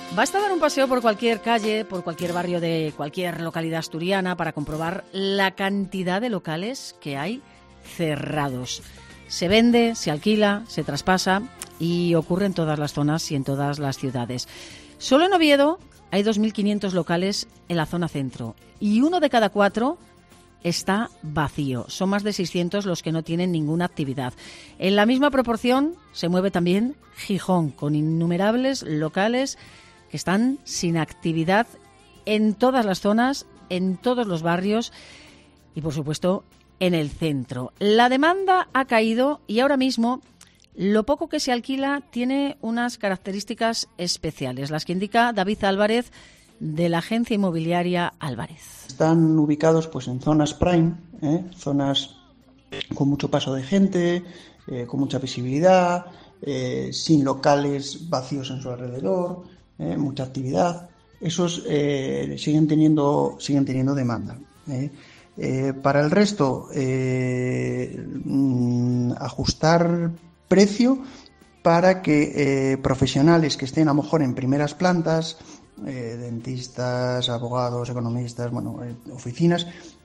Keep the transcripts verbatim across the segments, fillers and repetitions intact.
Basta dar un paseo por cualquier calle, por cualquier barrio de cualquier localidad asturiana para comprobar la cantidad de locales que hay cerrados. Se vende, se alquila, se traspasa y ocurre en todas las zonas y en todas las ciudades. Solo en Oviedo hay dos mil quinientos locales en la zona centro y uno de cada cuatro está vacío. Son más de seiscientos los que no tienen ninguna actividad. En la misma proporción se mueve también Gijón, con innumerables locales que están sin actividad en todas las zonas, en todos los barrios y, por supuesto, en el centro. La demanda ha caído y ahora mismo lo poco que se alquila tiene unas características especiales, las que indica David Álvarez, de la agencia inmobiliaria Álvarez. Están ubicados pues en zonas prime, ¿eh? zonas con mucho paso de gente, eh, con mucha visibilidad, eh, sin locales vacíos en su alrededor, eh, mucha actividad. Esos eh, siguen teniendo siguen teniendo demanda. ¿eh? Eh, para el resto, eh, mm, ajustar precio para que eh, profesionales que estén a lo mejor en primeras plantas, eh, dentistas, abogados, economistas, bueno, eh, oficinas,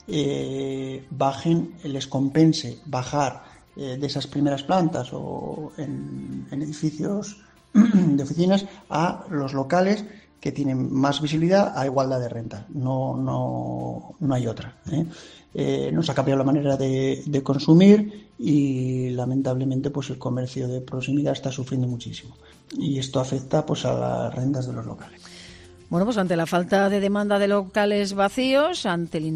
eh, bajen, les compense bajar eh, de esas primeras plantas o en, en edificios de oficinas a los locales que tienen más visibilidad a igualdad de renta. No, no, no hay otra. ¿eh? Eh, nos ha cambiado la manera de, de consumir y lamentablemente pues el comercio de proximidad está sufriendo muchísimo. Y esto afecta pues a las rentas de los locales. Bueno, pues ante la falta de demanda de locales vacíos, ante el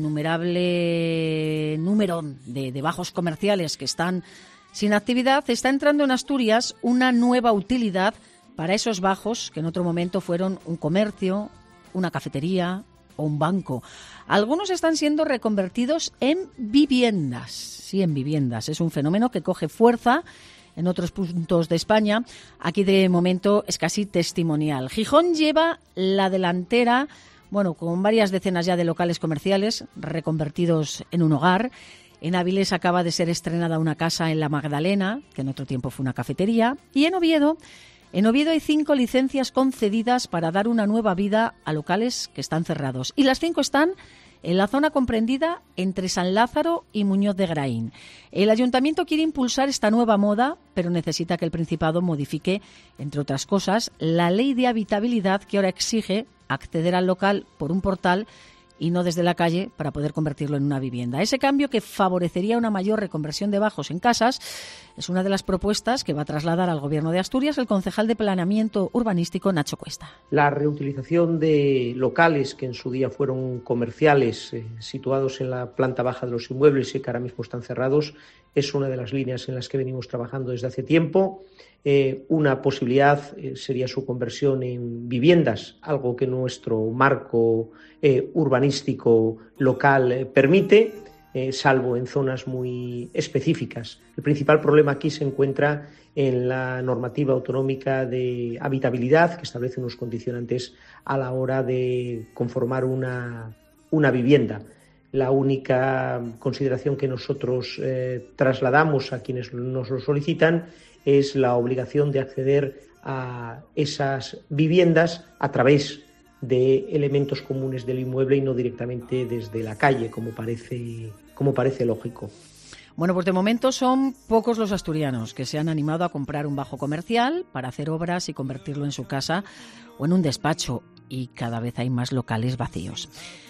innumerable número de, de bajos comerciales que están sin actividad, está entrando en Asturias una nueva utilidad para esos bajos que en otro momento fueron un comercio, una cafetería o un banco. Algunos están siendo reconvertidos en viviendas. Sí, en viviendas. Es un fenómeno que coge fuerza en otros puntos de España. Aquí de momento es casi testimonial. Gijón lleva la delantera, bueno, con varias decenas ya de locales comerciales reconvertidos en un hogar. En Áviles acaba de ser estrenada una casa en La Magdalena, que en otro tiempo fue una cafetería. Y en Oviedo, en Oviedo hay cinco licencias concedidas para dar una nueva vida a locales que están cerrados. Y las cinco están en la zona comprendida entre San Lázaro y Muñoz de Graín. El Ayuntamiento quiere impulsar esta nueva moda, pero necesita que el Principado modifique, entre otras cosas, la ley de habitabilidad que ahora exige acceder al local por un portal y no desde la calle para poder convertirlo en una vivienda. Ese cambio, que favorecería una mayor reconversión de bajos en casas, es una de las propuestas que va a trasladar al Gobierno de Asturias el concejal de Planeamiento Urbanístico, Nacho Cuesta. La reutilización de locales que en su día fueron comerciales, eh, situados en la planta baja de los inmuebles y que ahora mismo están cerrados, es una de las líneas en las que venimos trabajando desde hace tiempo. Eh, una posibilidad eh, sería su conversión en viviendas, algo que nuestro marco eh, urbanístico local eh, permite, eh, salvo en zonas muy específicas. El principal problema aquí se encuentra en la normativa autonómica de habitabilidad, que establece unos condicionantes a la hora de conformar una, una vivienda. La única consideración que nosotros eh, trasladamos a quienes nos lo solicitan es la obligación de acceder a esas viviendas a través de elementos comunes del inmueble y no directamente desde la calle, como parece, como parece lógico. Bueno, pues de momento son pocos los asturianos que se han animado a comprar un bajo comercial para hacer obras y convertirlo en su casa o en un despacho, y cada vez hay más locales vacíos.